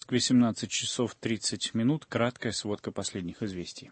Москве 17 часов 30 минут. Краткая сводка последних известий.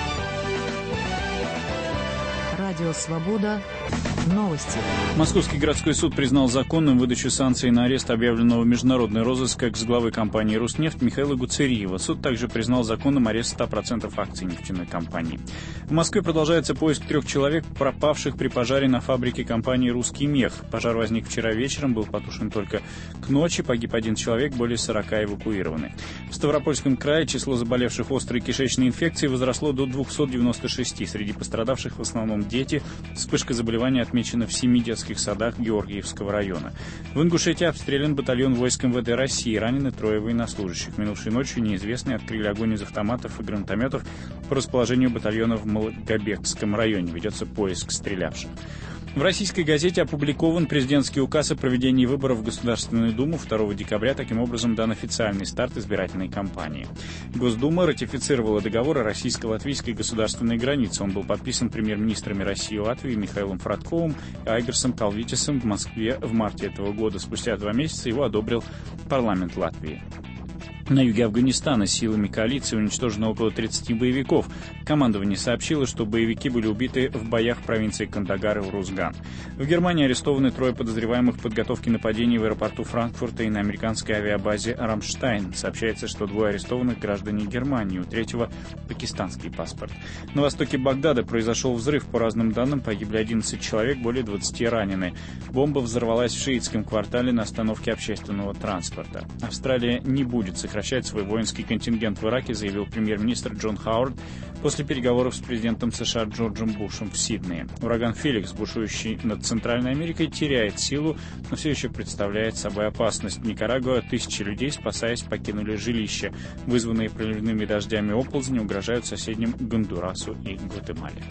Радио «Свобода». Новости. Московский городской суд признал законным выдачу санкций на арест объявленного в международный розыск экс-главы компании «Роснефть» Михаила Гуцериева. Суд также признал законным арест 100% акций нефтяной компании. В Москве продолжается поиск 3 человек, пропавших при пожаре на фабрике компании «Русский мех». Пожар возник вчера вечером, был потушен только к ночи. Погиб 1 человек, более 40 эвакуированы. В Ставропольском крае число заболевших острой кишечной инфекцией возросло до 296. Среди пострадавших в основном дети. Вспышка заболевания отмечена в 7 детских садах Георгиевского района. В Ингушетии обстрелян батальон войск МВД России. Ранены 3 военнослужащих. Минувшей ночью неизвестные открыли огонь из автоматов и гранатометов по расположению батальона в Малгобекском районе. Ведется поиск стрелявших. В российской газете опубликован президентский указ о проведении выборов в Государственную Думу 2 декабря. Таким образом, дан официальный старт избирательной кампании. Госдума ратифицировала договор о российско-латвийской государственной границе. Он был подписан премьер-министрами России и Латвии Михаилом Фродковым и Айгарсом Калвитисом в Москве в марте этого года. Спустя 2 месяца его одобрил парламент Латвии. На юге Афганистана силами коалиции уничтожено около 30 боевиков. Командование сообщило, что боевики были убиты в боях в провинции Кандагар и Урузган. В Германии арестованы 3 подозреваемых в подготовке нападений в аэропорту Франкфурта и на американской авиабазе Рамштайн. Сообщается, что 2 арестованных граждане Германии, у 3-го пакистанский паспорт. На востоке Багдада произошел взрыв. По разным данным, погибли 11 человек, более 20 ранены. Бомба взорвалась в шиитском квартале на остановке общественного транспорта. Австралия не будет сокращать свой воинский контингент в Ираке, заявил премьер-министр Джон Хауард после переговоров с президентом США Джорджем Бушем в Сиднее. Ураган Феликс, бушующий над Центральной Америкой, теряет силу, но все еще представляет собой опасность. В Никарагуа тысячи людей, спасаясь, покинули жилища. Вызванные проливными дождями оползни угрожают соседним Гондурасу и Гватемале.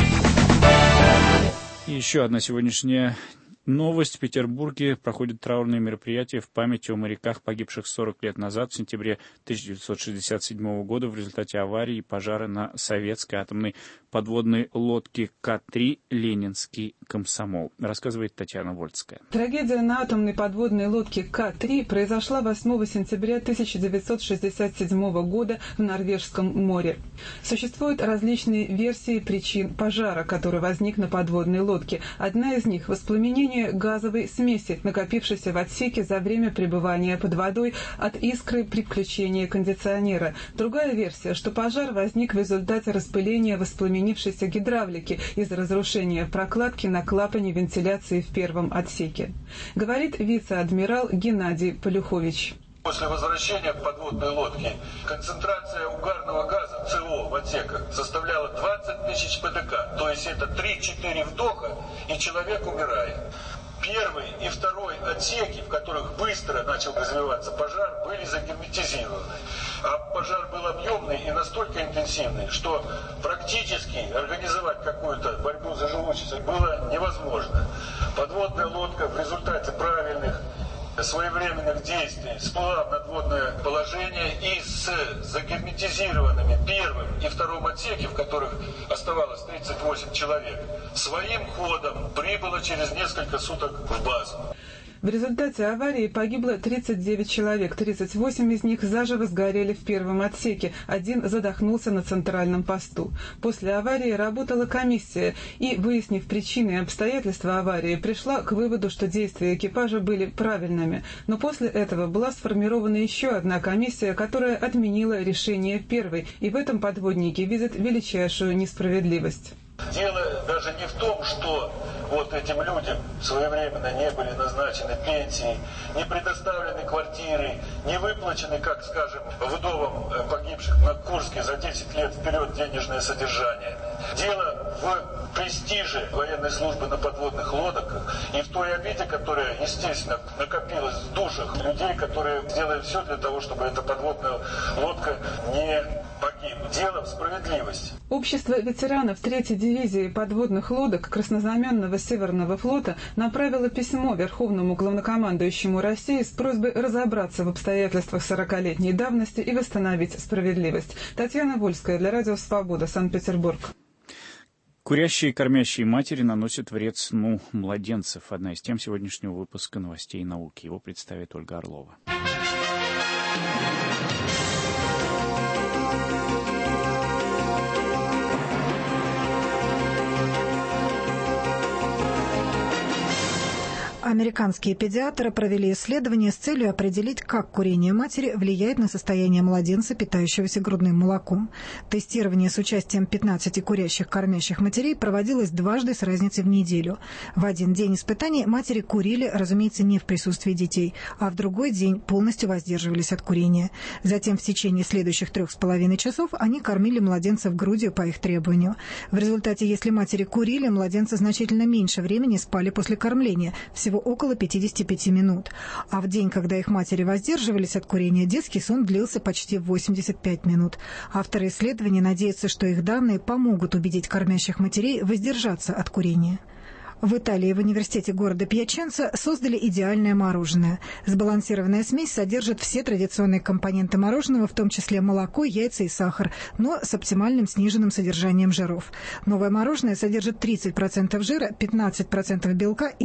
И еще одна сегодняшняя новость. В Петербурге проходит траурное мероприятие в память о моряках, погибших 40 лет назад, в сентябре 1967 года, в результате аварии и пожара на советской атомной подводной лодке К-3 «Ленинский комсомол». Рассказывает Татьяна Вольская. Трагедия на атомной подводной лодке К-3 произошла 8 сентября 1967 года в Норвежском море. Существуют различные версии причин пожара, который возник на подводной лодке. Одна из них – воспламенение газовой смеси, накопившейся в отсеке за время пребывания под водой от искры при включении кондиционера. Другая версия, что пожар возник в результате распыления воспламенившейся гидравлики из-за разрушения прокладки на клапане вентиляции в первом отсеке. Говорит вице-адмирал Геннадий Полюхович. После возвращения к подводной лодке концентрация угарного газа СО в отсеках составляла 20 тысяч ПДК, то есть это 3-4 вдоха, и человек умирает. Первый и второй отсеки, в которых быстро начал развиваться пожар, были загерметизированы. А пожар был объемный и настолько интенсивный, что практически организовать какую-то борьбу за живучесть было невозможно. Подводная лодка в результате правильных своевременных действий всплыла в надводное положение и с загерметизированными первым и вторым отсеки, в которых оставалось 38 человек, своим ходом прибыла через несколько суток в базу. В результате аварии погибло 39 человек, 38 из них заживо сгорели в первом отсеке, 1 задохнулся на центральном посту. После аварии работала комиссия и, выяснив причины и обстоятельства аварии, пришла к выводу, что действия экипажа были правильными. Но после этого была сформирована еще одна комиссия, которая отменила решение первой, и в этом подводники видят величайшую несправедливость. Дело даже не в том, что вот этим людям своевременно не были назначены пенсии, не предоставлены квартиры, не выплачены, как, скажем, вдовам погибших на Курске за 10 лет вперед денежное содержание. Дело в престиже военной службы на подводных лодках и в той обиде, которая, естественно, накопилась в душах людей, которые сделали все для того, чтобы эта подводная лодка не погибла. Дело в справедливости. Общество ветеранов 3-й дивизии подводных лодок Краснознаменного Северного флота направило письмо Верховному главнокомандующему России с просьбой разобраться в обстоятельствах 40-летней давности и восстановить справедливость. Татьяна Вольская для Радио «Свобода», Санкт-Петербург. Курящие и кормящие матери наносят вред сну младенцев. Одна из тем сегодняшнего выпуска «Новостей науки». Его представит Ольга Орлова. Американские педиатры провели исследование с целью определить, как курение матери влияет на состояние младенца, питающегося грудным молоком. Тестирование с участием 15 курящих кормящих матерей проводилось дважды с разницей в неделю. В один день испытаний матери курили, разумеется, не в присутствии детей, а в другой день полностью воздерживались от курения. Затем в течение следующих 3,5 часов они кормили младенцев грудью по их требованию. В результате, если матери курили, младенцы значительно меньше времени спали после кормления, всего около 55 минут. А в день, когда их матери воздерживались от курения, детский сон длился почти 85 минут. Авторы исследования надеются, что их данные помогут убедить кормящих матерей воздержаться от курения. В Италии в университете города Пьяченца создали идеальное мороженое. Сбалансированная смесь содержит все традиционные компоненты мороженого, в том числе молоко, яйца и сахар, но с оптимальным сниженным содержанием жиров. Новое мороженое содержит 30% жира, 15% белка и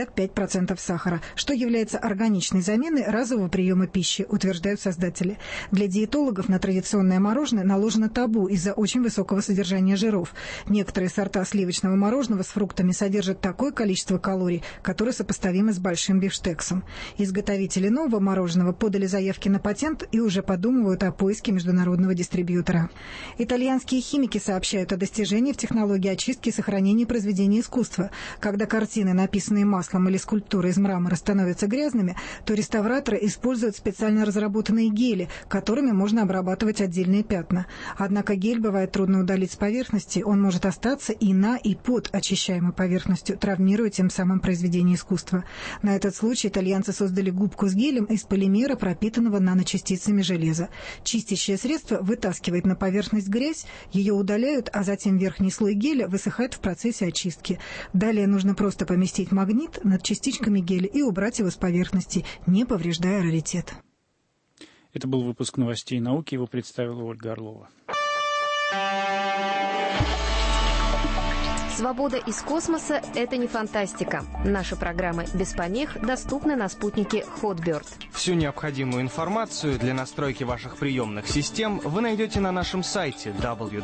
55% сахара, что является органичной заменой разового приема пищи, утверждают создатели. Для диетологов на традиционное мороженое наложено табу из-за очень высокого содержания жиров. Некоторые сорта сливочного мороженого с фруктами содержат такое количество калорий, которое сопоставимо с большим бифштексом. Изготовители нового мороженого подали заявки на патент и уже подумывают о поиске международного дистрибьютора. Итальянские химики сообщают о достижении в технологии очистки и сохранения произведений искусства. Когда картины, написанные маслом или скульптуры из мрамора, становятся грязными, то реставраторы используют специально разработанные гели, которыми можно обрабатывать отдельные пятна. Однако гель бывает трудно удалить с поверхности, он может остаться и на, и под очищаемой поверхностью, травмируя тем самым произведение искусства. На этот случай итальянцы создали губку с гелем из полимера, пропитанного наночастицами железа. Чистящее средство вытаскивает на поверхность грязь, ее удаляют, а затем верхний слой геля высыхает в процессе очистки. Далее нужно просто поместить магнит над частичками геля и убрать его с поверхности, не повреждая раритет. Это был выпуск новостей и науки, его представила Ольга Орлова. Свобода из космоса – это не фантастика. Наши программы без помех доступны на спутнике Hotbird. Всю необходимую информацию для настройки ваших приемных систем вы найдете на нашем сайте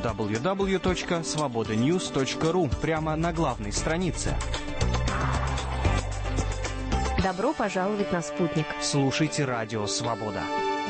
www.svobodanews.ru прямо на главной странице. Добро пожаловать на спутник. Слушайте Радио Свобода.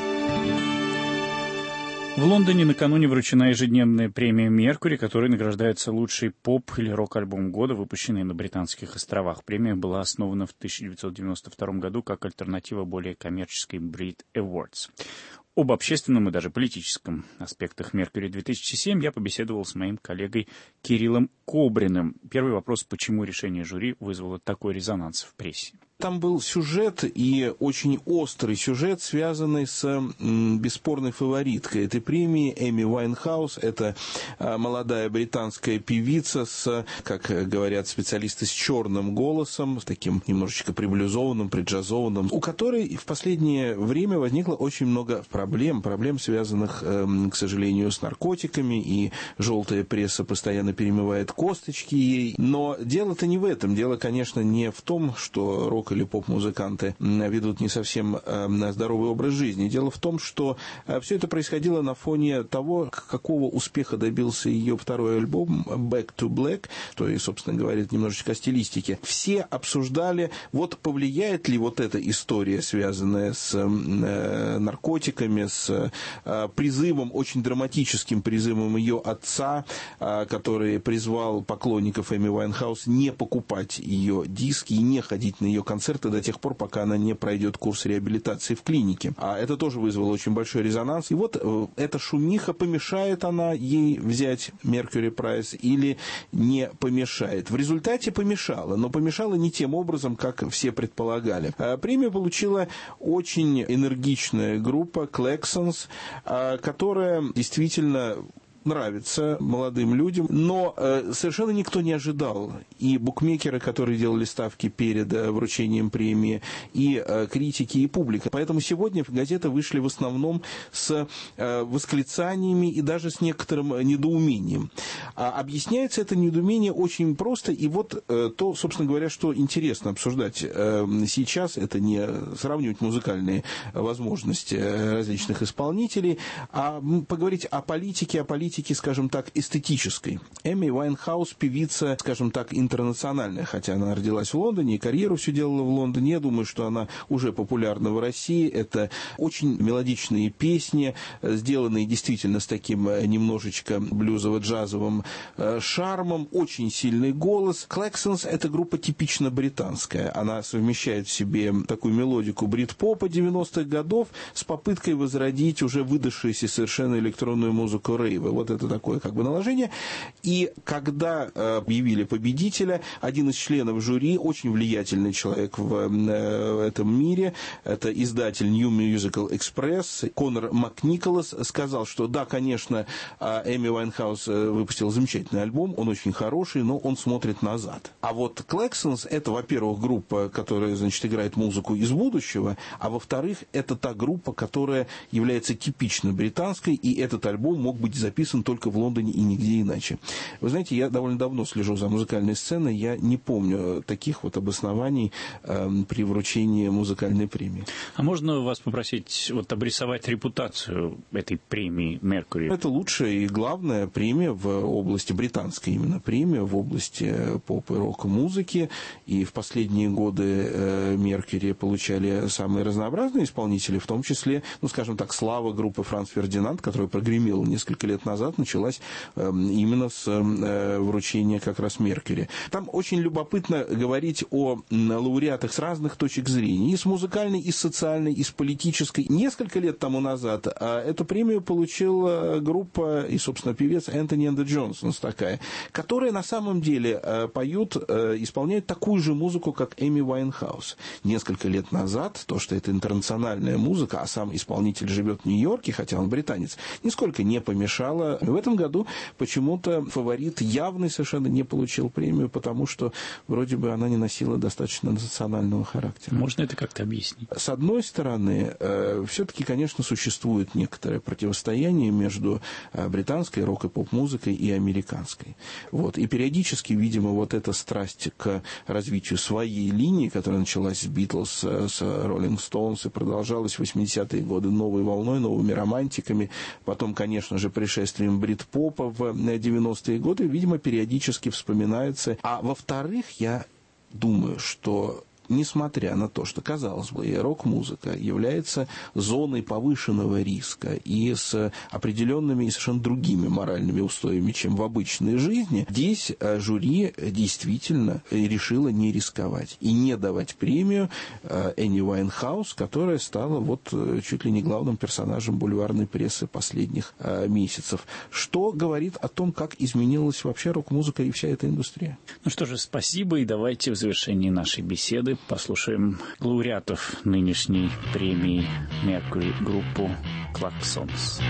В Лондоне накануне вручена ежедневная премия «Меркури», которой награждается лучший поп- или рок-альбом года, выпущенный на Британских островах. Премия была основана в 1992 году как альтернатива более коммерческой Brit Awards. Об общественном и даже политическом аспектах «Меркури-2007» я побеседовал с моим коллегой Кириллом Кобриным. Первый вопрос: почему решение жюри вызвало такой резонанс в прессе? Там был сюжет, и очень острый сюжет, связанный с бесспорной фавориткой этой премии Эми Уайнхаус. Это молодая британская певица с, как говорят специалисты, с черным голосом, с таким немножечко приблюзованным, приджазованным, у которой в последнее время возникло очень много проблем, связанных, к сожалению, с наркотиками, и желтая пресса постоянно перемывает косточки ей. Но дело-то не в этом. Дело, конечно, не в том, что рок- или поп-музыканты ведут не совсем здоровый образ жизни. Дело в том, что все это происходило на фоне того, какого успеха добился ее второй альбом «Back to Black», то и, собственно говоря, немножечко о стилистике. Все обсуждали, вот повлияет ли вот эта история, связанная с наркотиками, с призывом, очень драматическим призывом ее отца, который призвал поклонников Эми Уайнхаус не покупать ее диски и не ходить на ее концерты до тех пор, пока она не пройдет курс реабилитации в клинике. А это тоже вызвало очень большой резонанс. И вот эта шумиха, помешает она ей взять Mercury Prize или не помешает. В результате помешала, но помешала не тем образом, как все предполагали. Премию получила очень энергичная группа Klaxons, которая действительно нравится молодым людям, но совершенно никто не ожидал. И букмекеры, которые делали ставки перед вручением премии, и критики, и публика. Поэтому сегодня газеты вышли в основном с восклицаниями и даже с некоторым недоумением. Объясняется это недоумение очень просто, и вот то, собственно говоря, что интересно обсуждать сейчас, это не сравнивать музыкальные возможности различных исполнителей, а поговорить о политике политики, скажем так, эстетической. Эми Уайнхаус певица, скажем так, интернациональная, хотя она родилась в Лондоне и карьеру всю делала в Лондоне. Я думаю, что она уже популярна в России. Это очень мелодичные песни, сделанные действительно с таким немножечко блюзово-джазовым шармом, очень сильный голос. Клэксонс – это группа типично британская. Она совмещает в себе такую мелодику брит-попа 90-х годов с попыткой возродить уже выдавшуюся совершенно электронную музыку рейва. Вот это такое как бы наложение. И когда объявили победителя, один из членов жюри, очень влиятельный человек в этом мире, это издатель New Musical Express, Конор МакНиколас, сказал, что да, конечно, Эми Уайнхаус выпустил замечательный альбом, он очень хороший, но он смотрит назад. А вот Клэксонс – это, во-первых, группа, которая, значит, играет музыку из будущего, а во-вторых, это та группа, которая является типично британской, и этот альбом мог быть записан только в Лондоне и нигде иначе. Вы знаете, я довольно давно слежу за музыкальной сценой, я не помню таких вот обоснований при вручении музыкальной премии. А можно вас попросить вот обрисовать репутацию этой премии «Меркьюри»? Это лучшая и главная премия в области, британская именно премия, в области поп- и рок-музыки. И в последние годы «Меркьюри» получали самые разнообразные исполнители, в том числе, ну, скажем так, слава группы «Франц Фердинанд», которая прогремела несколько лет назад, началась именно с вручения как раз «Меркьюри». Там очень любопытно говорить о лауреатах с разных точек зрения, и с музыкальной, и с социальной, и с политической. Несколько лет тому назад эту премию получила группа и, собственно, певец Энтони and the Johnsons такая, которая на самом деле поют, исполняют такую же музыку, как Эми Уайнхаус. Несколько лет назад то, что это интернациональная музыка, а сам исполнитель живет в Нью-Йорке, хотя он британец, нисколько не помешало. В этом году почему-то фаворит явный совершенно не получил премию, потому что вроде бы она не носила достаточно национального характера. Можно это как-то объяснить? С одной стороны, все-таки, конечно, существует некоторое противостояние между британской рок- и поп-музыкой и американской. Вот. И периодически, видимо, вот эта страсть к развитию своей линии, которая началась с Битлз, с Роллинг Стоунс и продолжалась в 80-е годы новой волной, новыми романтиками, потом, конечно же, пришествием брит-попа в 90-е годы, видимо, периодически вспоминается. А во-вторых, я думаю, что несмотря на то, что, казалось бы, рок-музыка является зоной повышенного риска и с определенными и совершенно другими моральными устоями, чем в обычной жизни, здесь жюри действительно решило не рисковать и не давать премию Эми Уайнхаус, которая стала вот чуть ли не главным персонажем бульварной прессы последних месяцев. Что говорит о том, как изменилась вообще рок-музыка и вся эта индустрия. Ну что же, спасибо, и давайте в завершении нашей беседы послушаем лауреатов нынешней премии «Меркьюри» группу «Клэксонс».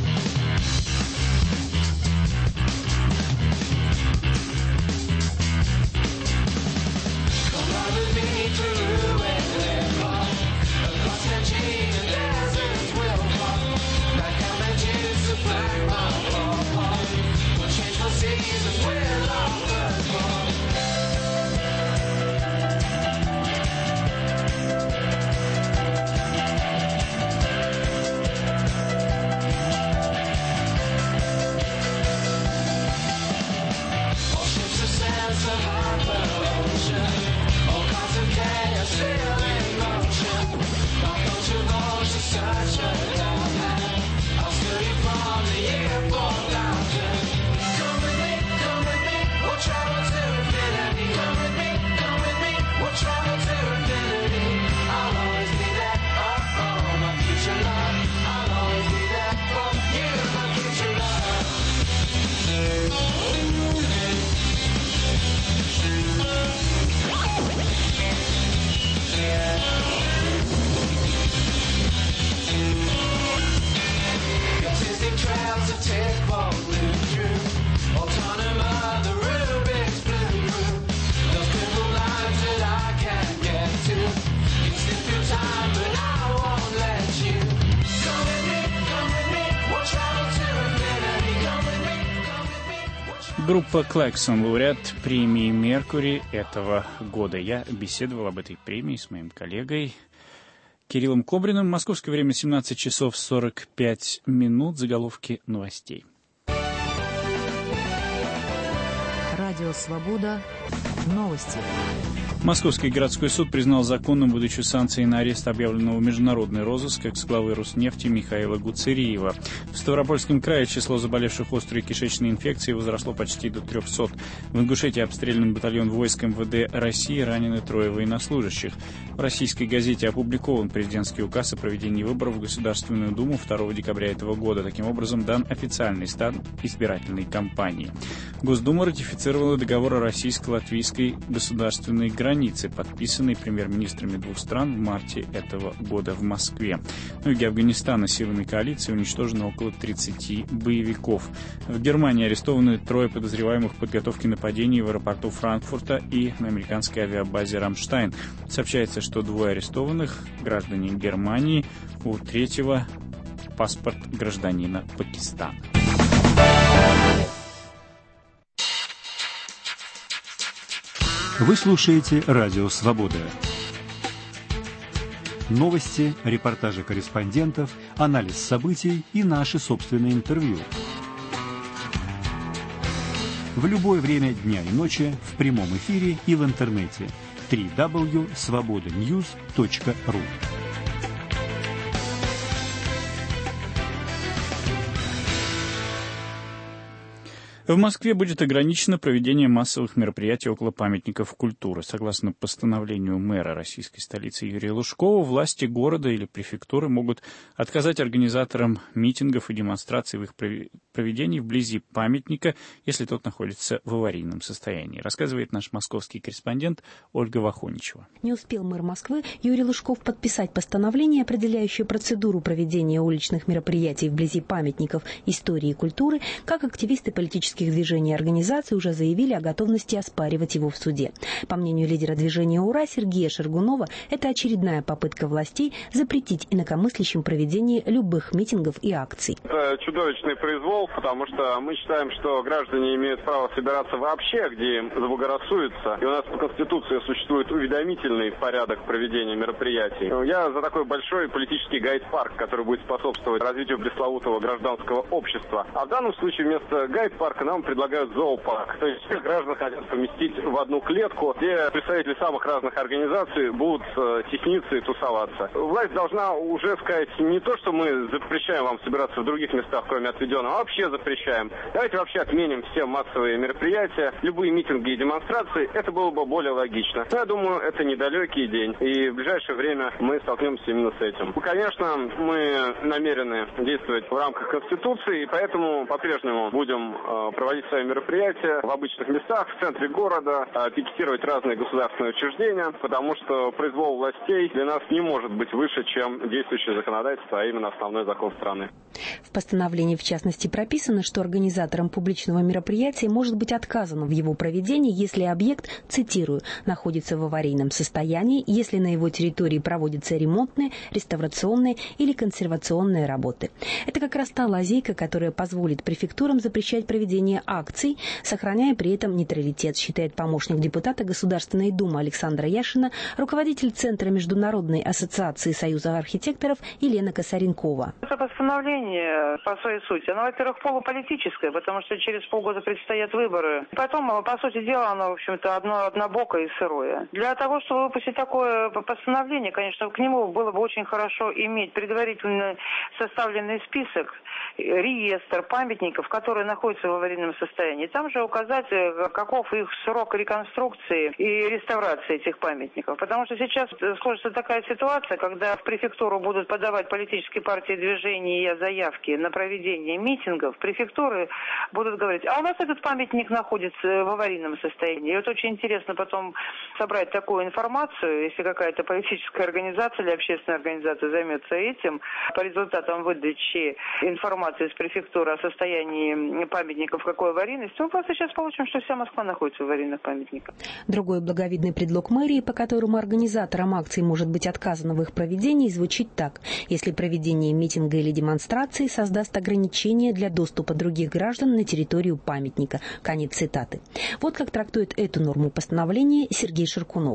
Группа «Клэксон», лауреат премии «Меркьюри» этого года. Я беседовал об этой премии с моим коллегой Кириллом Кобриным. Московское время 17 часов 45 минут. Заголовки новостей. Радио «Свобода». Новости. Московский городской суд признал законным выдачу санкций на арест объявленного в международный розыск экс-главы Роснефти Михаила Гуцериева. В Ставропольском крае число заболевших острой кишечной инфекцией возросло почти до 300. В Ингушетии обстрелян батальон войск МВД России, ранены 3 военнослужащих. В российской газете опубликован президентский указ о проведении выборов в Государственную Думу 2 декабря этого года. Таким образом, дан официальный старт избирательной кампании. Госдума ратифицировала договор о российско-латвийской государственной границе, подписанный премьер-министрами двух стран в марте этого года в Москве. На юге Афганистана силами коалиции уничтожено около 30 боевиков. В Германии арестованы 3 подозреваемых в подготовке нападений в аэропорту Франкфурта и на американской авиабазе «Рамштайн». Сообщается, что 2 арестованных – граждане Германии, у 3-го паспорт гражданина Пакистана. Вы слушаете «Радио Свобода». Новости, репортажи корреспондентов, анализ событий и наши собственные интервью. В любое время дня и ночи, в прямом эфире и в интернете. www.svobodanews.ru. В Москве будет ограничено проведение массовых мероприятий около памятников культуры. Согласно постановлению мэра российской столицы Юрия Лужкова, власти города или префектуры могут отказать организаторам митингов и демонстраций в их проведении вблизи памятника, если тот находится в аварийном состоянии, рассказывает наш московский корреспондент Ольга Вахоничева. Не успел мэр Москвы Юрий Лужков подписать постановление, определяющее процедуру проведения уличных мероприятий вблизи памятников истории и культуры, как активисты политических движений и организаций уже заявили о готовности оспаривать его в суде. По мнению лидера движения «Ура» Сергея Шаргунова, это очередная попытка властей запретить инакомыслящим проведение любых митингов и акций. Это чудовищный произвол, потому что мы считаем, что граждане имеют право собираться вообще, где им заблагорассудится. И у нас по Конституции существует уведомительный порядок проведения мероприятий. Я за такой большой политический гайд-парк, который будет способствовать развитию пресловутого гражданского общества. А в данном случае вместо гайд-парка нам предлагают зоопарк. То есть всех граждан хотят поместить в одну клетку, где представители самых разных организаций будут тесниться и тусоваться. Власть должна уже сказать не то, что мы запрещаем вам собираться в других местах, кроме отведенного, а вообще запрещаем. Давайте вообще отменим все массовые мероприятия, любые митинги и демонстрации. Это было бы более логично. Но я думаю, это недалекий день. И в ближайшее время мы столкнемся именно с этим. Конечно, мы намерены действовать в рамках Конституции, и поэтому по-прежнему будем проводить свои мероприятия в обычных местах, в центре города, пикетировать разные государственные учреждения, потому что произвол властей для нас не может быть выше, чем действующее законодательство, а именно основной закон страны. В постановлении, в частности, прописано, что организаторам публичного мероприятия может быть отказано в его проведении, если объект, цитирую, находится в аварийном состоянии, если на его территории проводятся ремонтные, реставрационные или консервационные работы. Это как раз та лазейка, которая позволит префектурам запрещать проведение акций, сохраняя при этом нейтралитет, считает помощник депутата Государственной Думы Александра Яшина, руководитель Центра Международной ассоциации Союза архитекторов Елена Косаренкова. Это постановление, по своей сути, оно, во-первых, полуполитическое, потому что через полгода предстоят выборы. Потом, по сути дела, оно, в общем-то, однобокое и сырое. Для того, чтобы выпустить такое постановление, конечно, к нему было бы очень хорошо иметь предварительно составленный список, реестр памятников, которые находятся в аварийном состоянии. Там же указать, каков их срок реконструкции и реставрации этих памятников. Потому что сейчас сложится такая ситуация, когда в префектуру будут подавать политические партии, движения и заявки на проведение митингов, префектуры будут говорить, а у нас этот памятник находится в аварийном состоянии. И вот очень интересно потом собрать такую информацию, если какая-то политическая организация или общественная организация займется этим, по результатам выдачи информации из префектуры о состоянии памятников, какой аварийности, мы просто сейчас получим, что вся Москва находится в аварийных памятниках. Другой благовидный предлог мэрии, по которому организаторам акций может быть отказано в их проведении, звучит так: если проведение митинга или демонстрации создаст ограничения для доступа других граждан на территорию памятника. Конец цитаты. Вот как трактует эту норму постановления Сергей Шаргунов.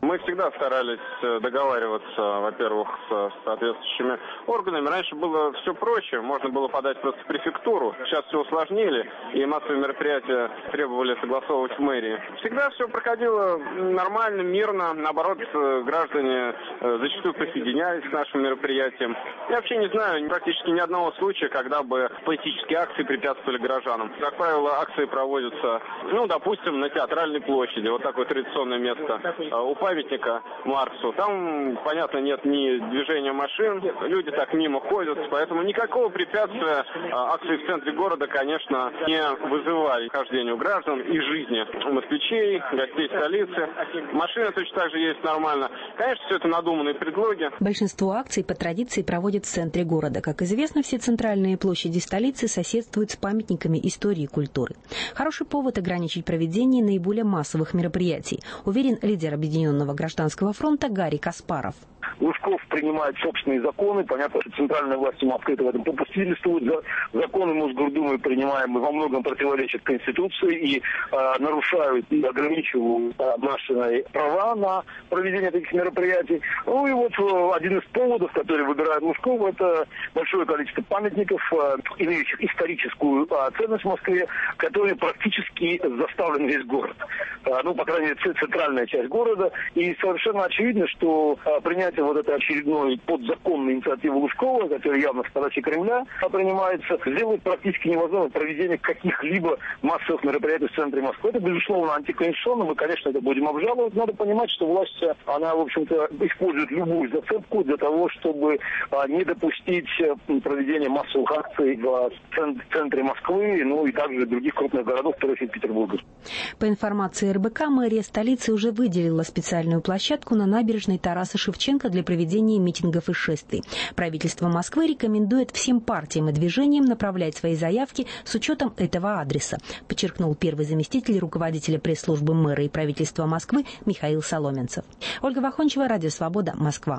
Мы всегда старались договариваться, во-первых, с соответствующими органами. Раньше было все проще, можно было подать просто в префектуру. Сейчас все усложнили, и массовые мероприятия требовали согласовывать в мэрии. Всегда все проходило нормально, мирно. Наоборот, граждане зачастую присоединялись к нашим мероприятиям. Я вообще не знаю практически ни одного случая, когда бы политические акции препятствовали гражданам. Как правило, акции проводятся, допустим, на Театральной площади, вот такое традиционное место, у памятника Марксу. Там, понятно, нет ни движения машин, люди так мимо ходят, поэтому никакого препятствия акции в центре города, конечно, не вызывали хождению граждан и жизни москвичей, гостей столицы. Машины точно так же есть нормально. Конечно, все это надуманные предлоги. Большинство акций по традиции проводят в центре города. Как известно, все центральные площади столицы соседствуют с памятниками истории и культуры. Хороший повод ограничить проведение наиболее массовых мероприятий, уверен лидер Объединенного гражданского фронта Гарри Каспаров. Лужков принимает собственные законы. Понятно, что центральные власти Москвы в этом попустительствуют. Законы Мосгордумы, принимаемые, во многом противоречат Конституции и нарушают и ограничивают наши права на проведение таких мероприятий. Ну и вот один из поводов, который выбирает Лужков, это большое количество памятников, имеющих историческую ценность в Москве, которые практически заставлен весь город. По крайней мере, центральная часть города. И совершенно очевидно, что принятие вот этой очередной подзаконной инициативы Лужкова, которая явно с подачи Кремля принимается, сделает практически невозможно проведение каких-либо массовых мероприятий в центре Москвы. Это, безусловно, антиконституционно. Мы, конечно, это будем обжаловать. Надо понимать, что власть, она, в общем-то, использует любую зацепку для того, чтобы не допустить проведения массовых акций в центре Москвы, и также других крупных городов, в том числе Петербурга. По информации РБК, мэрия столицы уже выделила специальную площадку на набережной Тараса Шевченко для проведения митингов и шествий. Правительство Москвы рекомендует всем партиям и движениям направлять свои заявки с учетом этого адреса, подчеркнул первый заместитель руководителя пресс-службы мэра и правительства Москвы Михаил Соломенцев. Ольга Вахончева, Радио Свобода, Москва.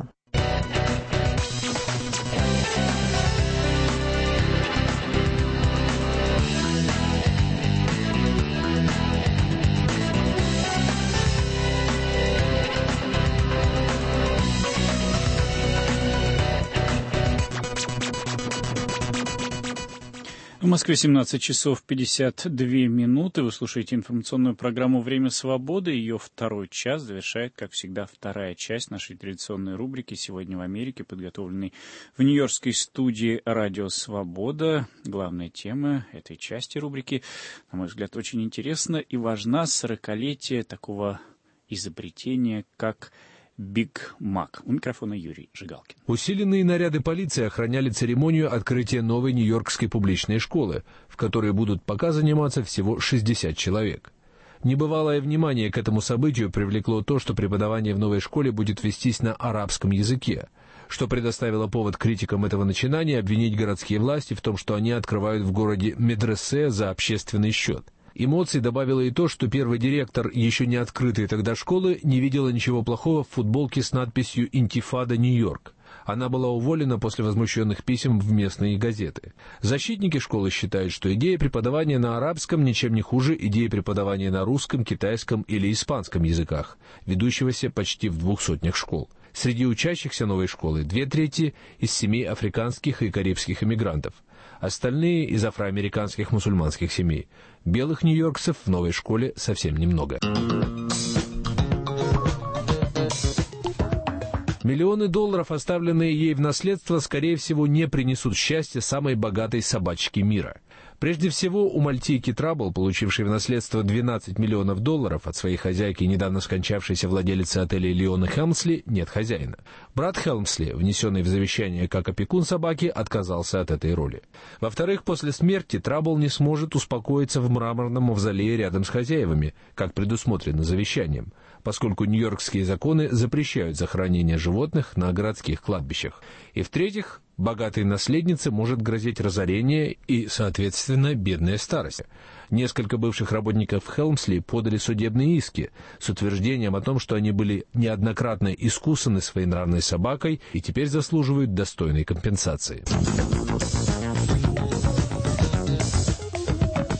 В Москве 17 часов 52 минуты. Вы слушаете информационную программу «Время свободы». Ее второй час завершает, как всегда, вторая часть нашей традиционной рубрики «Сегодня в Америке», подготовленной в нью-йоркской студии «Радио Свобода». Главная тема этой части рубрики, на мой взгляд, очень интересна и важна: 40-летие такого изобретения, как Биг Мак. У микрофона Юрий Жигалкин. Усиленные наряды полиции охраняли церемонию открытия новой нью-йоркской публичной школы, в которой будут пока заниматься всего 60 человек. Небывалое внимание к этому событию привлекло то, что преподавание в новой школе будет вестись на арабском языке, что предоставило повод критикам этого начинания обвинить городские власти в том, что они открывают в городе медресе за общественный счет. Эмоций добавило и то, что первый директор еще не открытой тогда школы не видела ничего плохого в футболке с надписью «Интифада Нью-Йорк». Она была уволена после возмущенных писем в местные газеты. Защитники школы считают, что идея преподавания на арабском ничем не хуже идеи преподавания на русском, китайском или испанском языках, ведущегося почти в 200 школ. Среди учащихся новой школы 2/3 из семей африканских и карибских эмигрантов. Остальные из афроамериканских мусульманских семей. Белых нью-йоркцев в новой школе совсем немного. Миллионы долларов, оставленные ей в наследство, скорее всего, не принесут счастья самой богатой собачке мира. Прежде всего, у мальтийки Трабл, получившей в наследство $12 миллионов от своей хозяйки, недавно скончавшейся владелицы отеля Леона Хелмсли, нет хозяина. Брат Хелмсли, внесенный в завещание как опекун собаки, отказался от этой роли. Во-вторых, после смерти Трабл не сможет успокоиться в мраморном мавзолее рядом с хозяевами, как предусмотрено завещанием, поскольку нью-йоркские законы запрещают захоронение животных на городских кладбищах. И в-третьих, богатой наследнице может грозить разорение и, соответственно, бедная старость. Несколько бывших работников Хелмсли подали судебные иски с утверждением о том, что они были неоднократно искусаны своенравной собакой и теперь заслуживают достойной компенсации. Из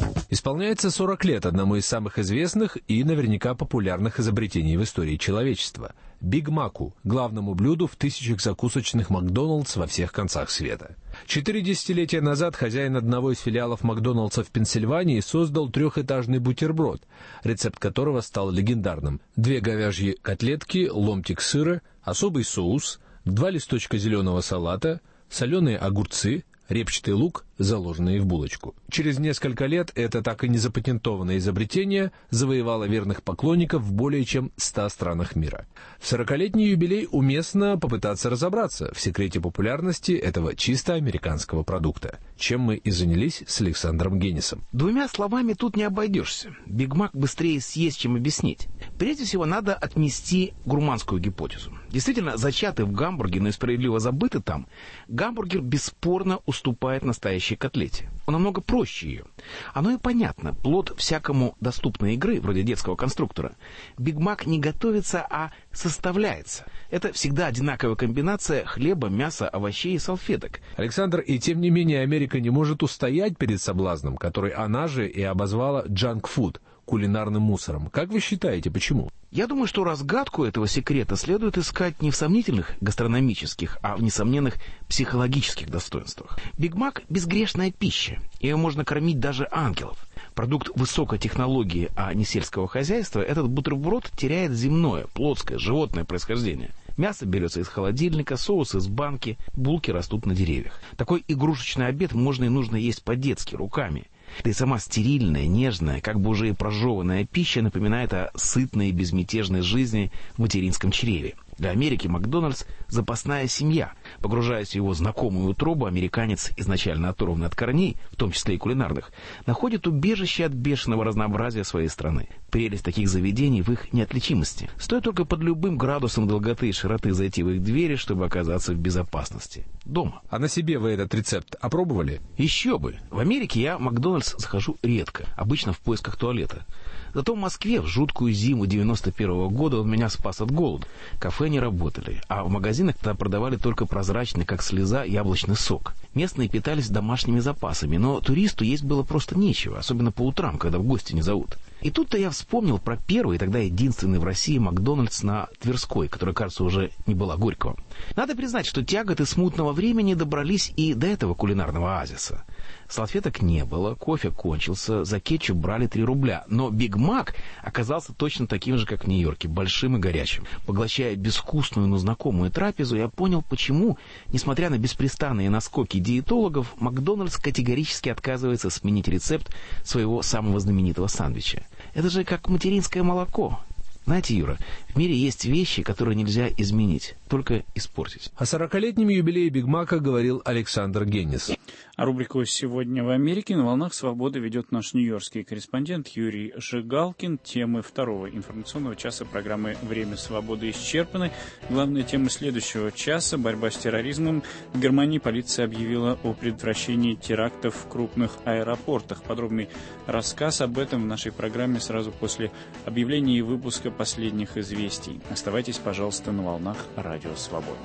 Исполняется 40 лет одному из самых известных и наверняка популярных изобретений в истории человечества – Биг Маку, главному блюду в тысячах закусочных Макдоналдс во всех концах света. 4 десятилетия назад хозяин одного из филиалов Макдоналдса в Пенсильвании создал трехэтажный бутерброд, рецепт которого стал легендарным. 2 говяжьи котлетки, ломтик сыра, особый соус, 2 листочка зеленого салата, соленые огурцы, репчатый лук, заложенные в булочку. Через несколько лет это так и не запатентованное изобретение завоевало верных поклонников в более чем 100 странах мира. В 40-летний юбилей уместно попытаться разобраться в секрете популярности этого чисто американского продукта, чем мы и занялись с Александром Генисом. 2 словами тут не обойдешься. Биг Мак быстрее съесть, чем объяснить. Прежде всего, надо отмести гурманскую гипотезу. Действительно, зачатый в Гамбурге, но и справедливо забытый там, гамбургер бесспорно уступает настоящей котлете. Он намного проще ее. Оно и понятно. Плод всякому доступной игры, вроде детского конструктора. Биг Мак не готовится, а составляется. Это всегда одинаковая комбинация хлеба, мяса, овощей и салфеток. Александр, и тем не менее Америка не может устоять перед соблазном, который она же и обозвала «джанк-фуд» — кулинарным мусором. Как вы считаете, почему? Я думаю, что разгадку этого секрета следует искать не в сомнительных гастрономических, а в несомненных психологических достоинствах. Биг Мак – безгрешная пища. Ее можно кормить даже ангелов. Продукт высокой технологии, а не сельского хозяйства, этот бутерброд теряет земное, плотское, животное происхождение. Мясо берется из холодильника, соус из банки, булки растут на деревьях. Такой игрушечный обед можно и нужно есть по-детски, руками. Да и сама стерильная, нежная, как бы уже и прожеванная пища напоминает о сытной и безмятежной жизни в материнском чреве. Для Америки Макдональдс – запасная семья. Погружаясь в его знакомую утробу, американец, изначально оторванный от корней, в том числе и кулинарных, находит убежище от бешеного разнообразия своей страны. Прелесть таких заведений в их неотличимости. Стоит только под любым градусом долготы и широты зайти в их двери, чтобы оказаться в безопасности. Дома. А на себе вы этот рецепт опробовали? Еще бы. В Америке я в Макдональдс захожу редко, обычно в поисках туалета. Зато в Москве в жуткую зиму 91-го года он меня спас от голода. Кафе не работали, а в магазинах тогда продавали только прозрачный, как слеза, яблочный сок. Местные питались домашними запасами, но туристу есть было просто нечего, особенно по утрам, когда в гости не зовут. И тут-то я вспомнил про первый, тогда единственный в России Макдональдс на Тверской, которая, кажется, уже не была Горького. Надо признать, что тяготы смутного времени добрались и до этого кулинарного оазиса. Салфеток не было, кофе кончился, за кетчуп брали 3 рубля. Но Биг Мак оказался точно таким же, как в Нью-Йорке, большим и горячим. Поглощая безвкусную, но знакомую трапезу, я понял, почему, несмотря на беспрестанные наскоки диетологов, Макдональдс категорически отказывается сменить рецепт своего самого знаменитого сандвича. Это же как материнское молоко. Знаете, Юра, в мире есть вещи, которые нельзя изменить, только испортить. О 40-летнем юбилее Биг Мака говорил Александр Генис. А рубрику «Сегодня в Америке» на «Волнах Свободы» ведет наш нью-йоркский корреспондент Юрий Жигалкин. Темы второго информационного часа программы «Время свободы» исчерпаны. Главная тема следующего часа – борьба с терроризмом. В Германии полиция объявила о предотвращении терактов в крупных аэропортах. Подробный рассказ об этом в нашей программе сразу после объявления и выпуска последних известий. Оставайтесь, пожалуйста, на волнах Радио Свобода.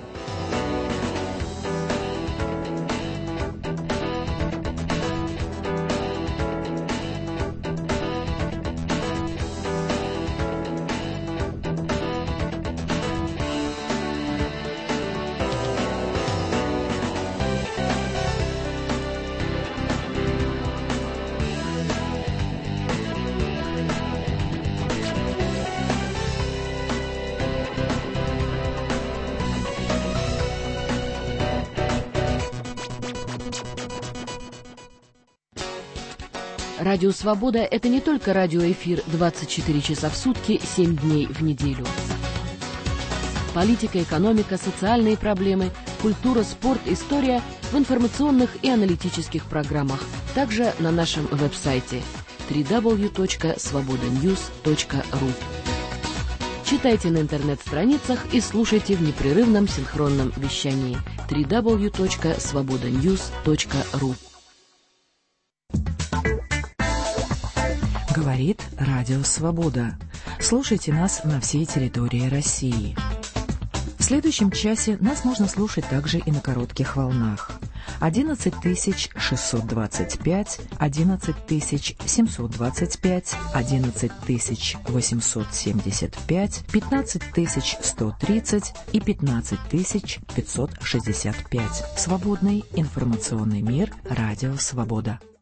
Радио «Свобода» — это не только радиоэфир 24 часа в сутки, 7 дней в неделю. Политика, экономика, социальные проблемы, культура, спорт, история в информационных и аналитических программах. Также на нашем веб-сайте www.svobodanews.ru. Читайте на интернет-страницах и слушайте в непрерывном синхронном вещании www.svobodanews.ru. Говорит Радио Свобода. Слушайте нас на всей территории России. В следующем часе нас можно слушать также и на коротких волнах. 11625, 11725, 11875, 15130 и 15565. Свободный информационный мир. Радио Свобода.